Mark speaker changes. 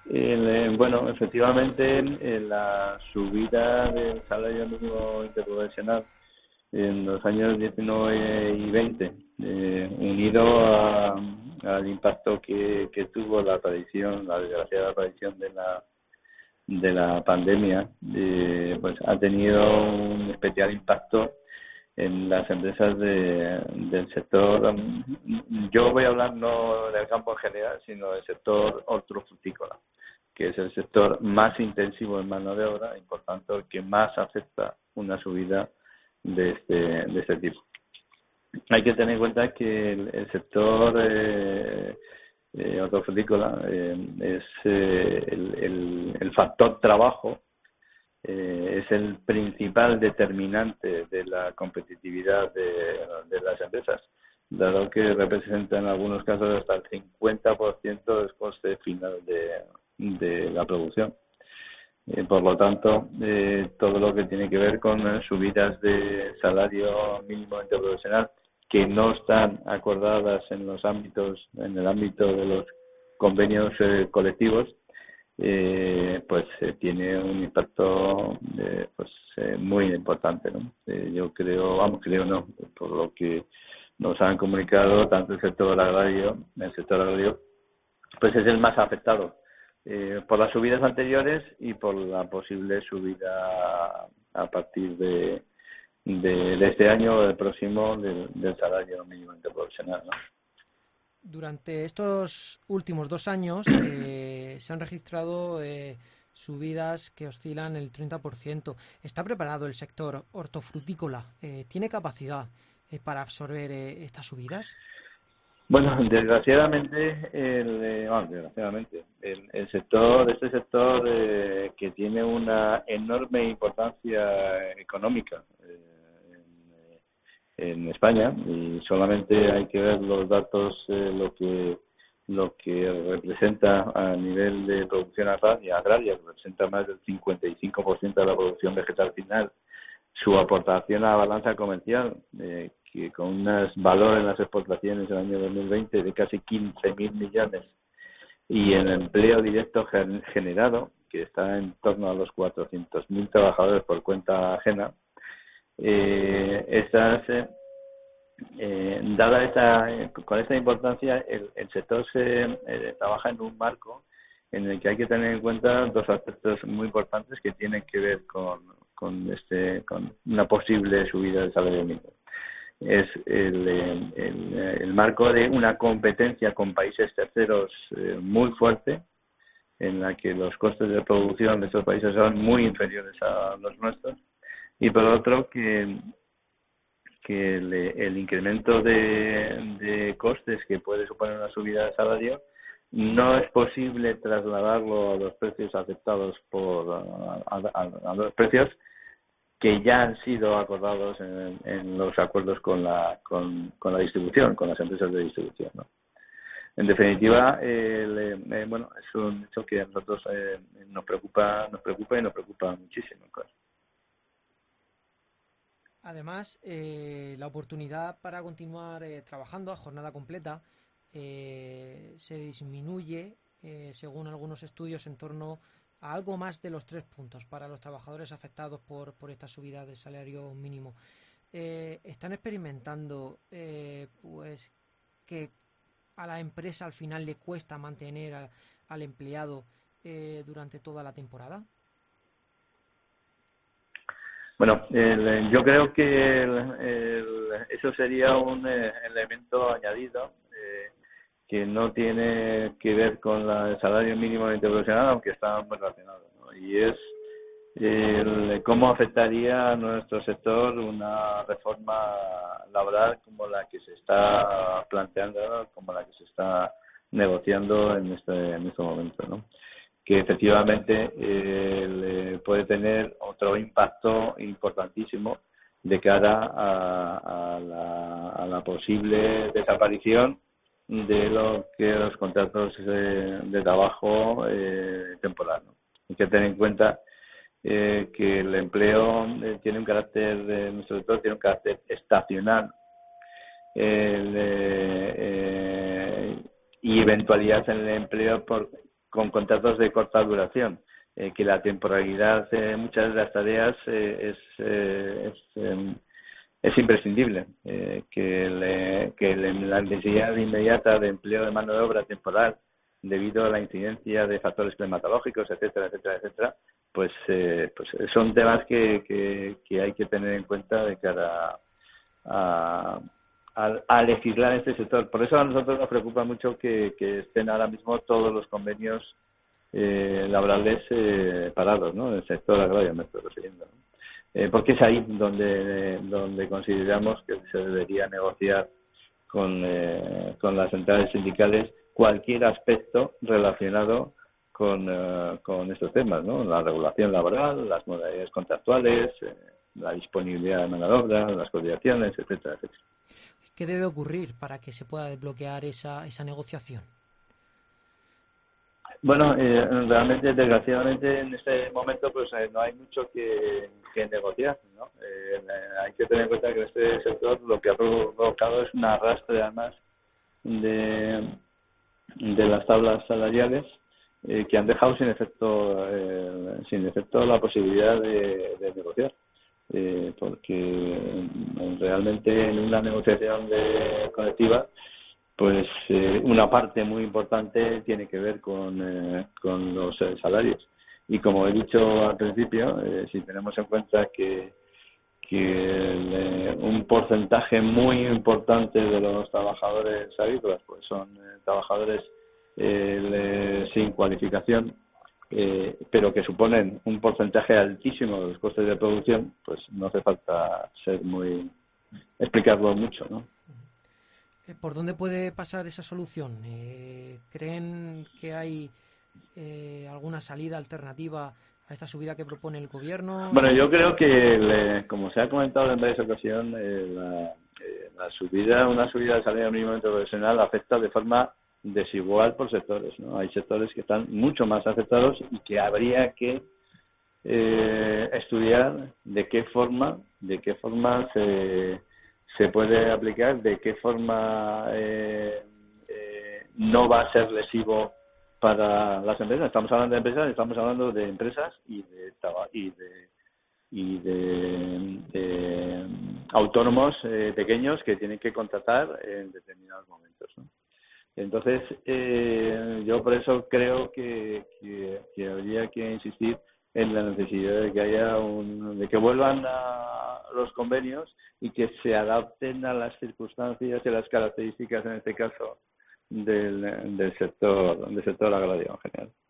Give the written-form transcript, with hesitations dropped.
Speaker 1: Bueno, efectivamente, la subida del salario mínimo interprofesional en los años 19 y 20, unido al impacto que tuvo la desgraciada aparición de la pandemia, pues ha tenido un especial impacto en las empresas del sector. Yo voy a hablar no del campo en general, sino del sector hortofrutícola, que es el sector más intensivo en mano de obra y por tanto el que más afecta una subida de este tipo. Hay que tener en cuenta que el sector hortofrutícola es el factor trabajo, es el principal determinante de la competitividad de las empresas, dado que representa en algunos casos hasta el 50% del coste final de la producción. Por lo tanto, todo lo que tiene que ver con subidas de salario mínimo interprofesional que no están acordadas en el ámbito de los convenios colectivos, pues tiene un impacto muy importante, ¿no? Yo creo no, por lo que nos han comunicado tanto el sector agrario, pues es el más afectado por las subidas anteriores y por la posible subida a partir de este año o del próximo del salario mínimo interprofesional, ¿no?
Speaker 2: Durante estos últimos 2 años se han registrado subidas que oscilan el 30%. ¿Está preparado el sector hortofrutícola? ¿Tiene capacidad para absorber estas subidas?
Speaker 1: Bueno, desgraciadamente, este sector que tiene una enorme importancia económica en España, y solamente hay que ver los datos, lo que representa a nivel de producción agraria, representa más del 55% de la producción vegetal final, su aportación a la balanza comercial, que con unos valores en las exportaciones en el año 2020 de casi 15.000 millones, y el empleo directo generado, que está en torno a los 400.000 trabajadores por cuenta ajena. Con esta importancia, el sector trabaja en un marco en el que hay que tener en cuenta dos aspectos muy importantes que tienen que ver con una posible subida del salario mínimo. Es el marco de una competencia con países terceros muy fuerte, en la que los costes de producción de estos países son muy inferiores a los nuestros, y por otro que el incremento de costes que puede suponer una subida de salario no es posible trasladarlo a los precios aceptados a los precios que ya han sido acordados en los acuerdos con la distribución, con las empresas de distribución, ¿no? En definitiva, bueno, es un hecho que a nosotros nos preocupa y nos preocupa muchísimo, claro.
Speaker 2: Además, la oportunidad para continuar trabajando a jornada completa se disminuye, según algunos estudios, en torno a algo más de los 3 puntos para los trabajadores afectados por esta subida del salario mínimo. Están experimentando pues que a la empresa al final le cuesta mantener al empleado durante toda la temporada.
Speaker 1: Bueno, yo creo que eso sería un elemento añadido que no tiene que ver con el salario mínimo interprofesional, aunque está muy relacionado, ¿no? Y es cómo afectaría a nuestro sector una reforma laboral como la que se está planteando, como la que se está negociando en este momento, ¿no? Que efectivamente puede tener otro impacto importantísimo de cara a la posible desaparición de los contratos de trabajo temporal, ¿no? Hay que tener en cuenta que el empleo tiene un carácter, nuestro sector tiene un carácter estacional, y eventualidad en el empleo con contratos de corta duración, que la temporalidad de muchas de las tareas es imprescindible, que la necesidad inmediata de empleo de mano de obra temporal debido a la incidencia de factores climatológicos, etcétera, etcétera, etcétera, pues son temas que hay que tener en cuenta de cara a legislar este sector. Por eso a nosotros nos preocupa mucho que estén ahora mismo todos los convenios laborales parados, ¿no? En el sector agrario me estoy refiriendo, ¿no? Porque es ahí donde consideramos que se debería negociar con las centrales sindicales cualquier aspecto relacionado con estos temas, ¿no? La regulación laboral, las modalidades contractuales, la disponibilidad de mano de obra, las cotizaciones, etcétera, etcétera.
Speaker 2: ¿Qué debe ocurrir para que se pueda desbloquear esa negociación?
Speaker 1: Bueno, realmente, desgraciadamente, en este momento pues no hay mucho que negociar, ¿no? Hay que tener en cuenta que en este sector lo que ha provocado es un arrastre, además, de las tablas salariales que han dejado sin efecto la posibilidad de negociar. Porque realmente en una negociación colectiva pues una parte muy importante tiene que ver con los salarios, y como he dicho al principio, si tenemos en cuenta que un porcentaje muy importante de los trabajadores agrícolas pues son trabajadores sin cualificación, pero que suponen un porcentaje altísimo de los costes de producción, pues no hace falta explicarlo mucho, ¿no?
Speaker 2: ¿Por dónde puede pasar esa solución? ¿Creen que hay alguna salida alternativa a esta subida que propone el gobierno?
Speaker 1: Bueno, yo creo que, como se ha comentado en varias ocasiones, una subida del salario mínimo interprofesional afecta de forma desigual por sectores, ¿no? Hay sectores que están mucho más afectados y que habría que estudiar de qué forma se puede aplicar, de qué forma no va a ser lesivo para las empresas. Estamos hablando de empresas y de autónomos pequeños que tienen que contratar en determinados momentos, ¿no? Entonces, yo por eso creo que habría que insistir en la necesidad de que de que vuelvan a los convenios y que se adapten a las circunstancias y a las características, en este caso, del sector agrario en general.